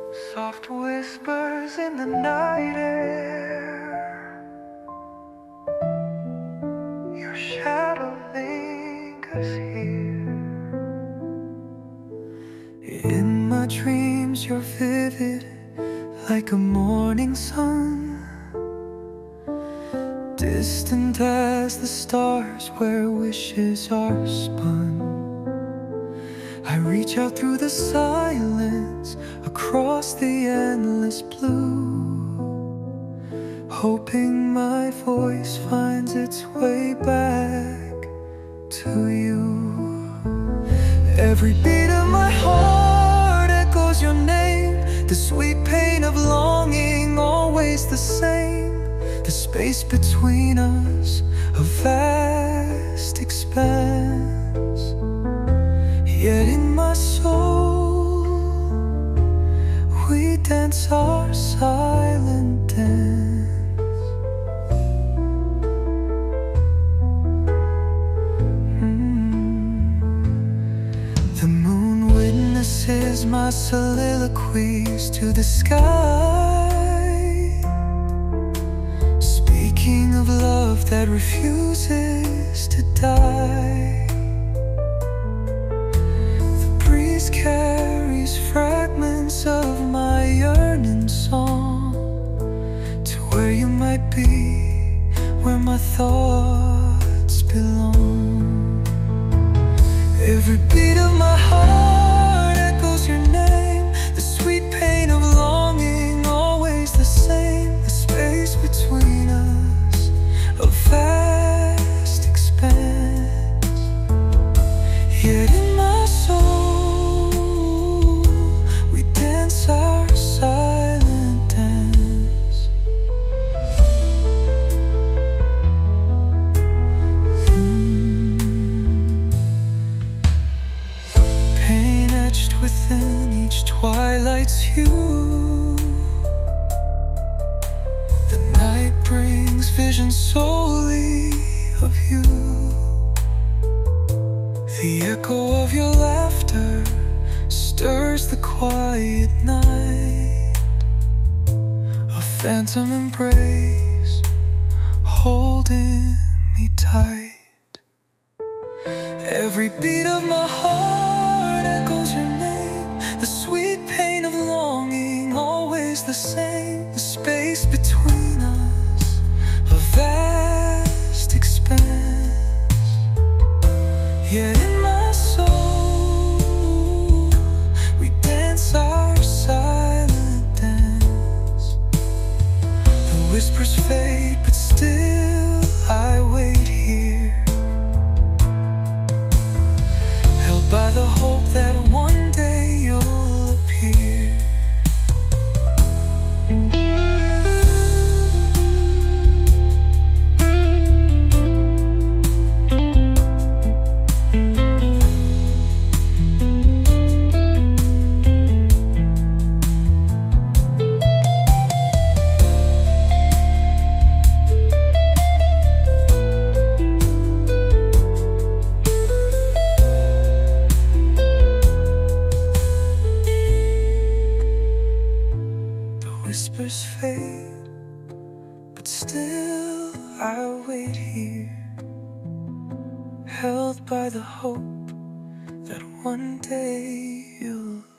Soft whispers in the night air. Your shadow lingers here. In my dreams you're vivid, like a morning sun, distant as the stars where wishes are spun. I reach out through the silence, across the endless blue, hoping my voice finds its way back to you. Every beat of my heart echoes your name, the sweet pain of longing, always the same. The space between us, a vast expanse. Yet in my soul, we dance our silent dance. The moon witnesses my soliloquies to the sky, speaking of love that refuses to die. Carries fragments of my yearning song to where you might be, where my thoughts belong. Every beat of my heart echoes your name, the sweet pain of longing, always the same. The space between us, a vast expanse. Yet in my soul, our silent dance. Pain etched within each twilight's hue. The night brings visions solely of you. The echo of your laughter stirs the quiet night, a phantom embrace holding me tight. Every beat of my heart echoes your name, the sweet pain of longing, always the same. The space between us, a vast expanse. Yet in my soul, our silent dance. The whispers fade, but still I wait here, held by the hope that one day you'll appear. Whispers fade, but still I wait here, held by the hope that one day you'll